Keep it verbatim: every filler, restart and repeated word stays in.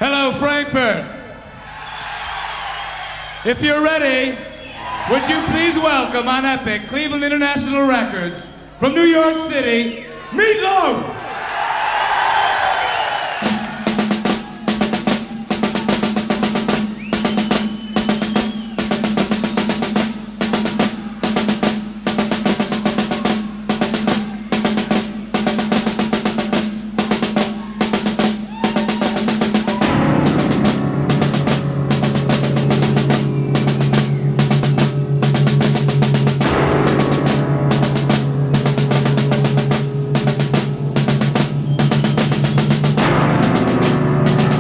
Hello, Frankfurt. If you're ready, would you please welcome on Epic Cleveland International Records from New York City, Meat Loaf!